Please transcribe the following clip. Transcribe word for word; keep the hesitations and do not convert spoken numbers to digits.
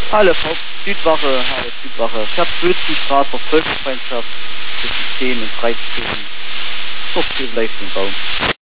Halle, Südwache, Halle, Südwache. Ich habe Bözenstraße auf Völkerfeindschaft zwischen zehn und dreizehn. So viel leicht im Raum.